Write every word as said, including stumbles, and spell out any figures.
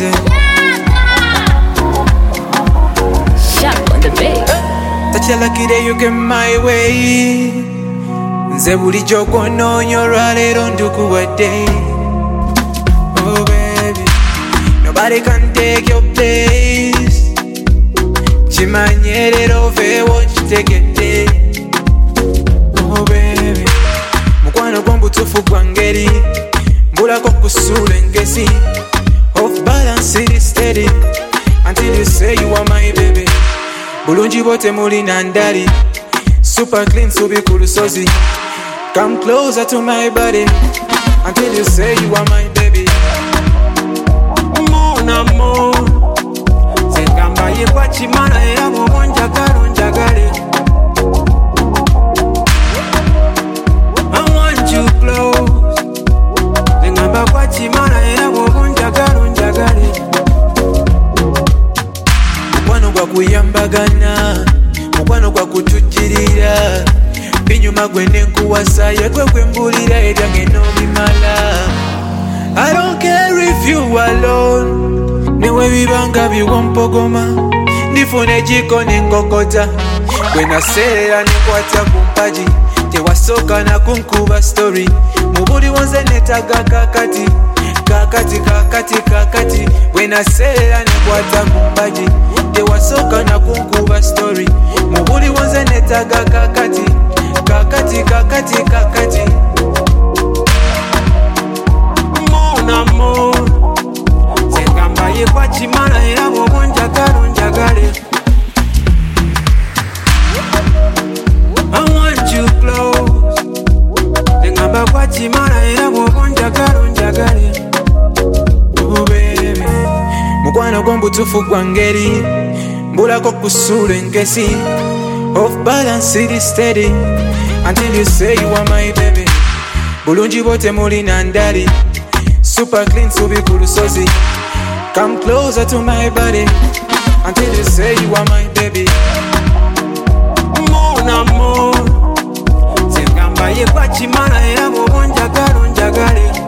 nze Shot on the beat. takyalakire you came my way nze bulijjo kwonoonyo olwaleero ndukuwadde. Oh baby, nobody can take your place. Kimanye leero oveewo kitegedde. Oh baby, mukwano gw'omutuufu gwa ngeri mbulako kusuula engezi. Off balance it is steady until you say you are my baby. Bulungi bote mulina ndali super clean subi ku lusozi. Come closer to my body until you say you are my baby. Mon amour, zengamba yekwa chimala era bw'oba njagala onjagale. I want you close. Zengamba kwa chimala era bw'oba onjagala onjagale. Mukwano gwa kuyambagana, mukwano gwa kutujjirira. Binyuma gwe nenkuwasa yegwe gwe mbulira ebyange n'obimala. I don't care if you alone. Newe bibanga biwompogoma ndifuna ejiko nenkokota. Gwe naseera nekwata ku mpaji tewasooka nakunkuba story. Mu buli wonze netaga kakati kakati kakati kakati. Gwe naseera nekwata ku mpaji tewasooka nakunkuba story. Mu buli wonze netaga kakati kakati kakati kakati. Mon amour, zengamba yekwa chimala era bw'oba onjagala onjagale. I want you close. Zengamba kwa chimala era bw'oba onjagala onjagale. Oh baby, mukwano gw'omutuufu gwa ngeri mbulako kusuula engezi. Off balance it is steady until you say you are my baby. Bulungi bote mulina ndali super clean subi ku lusozi. Come closer to my body until you say you are my baby. Mon amour, zengamba yekwa chimala era bw'oba onjagala onjagale.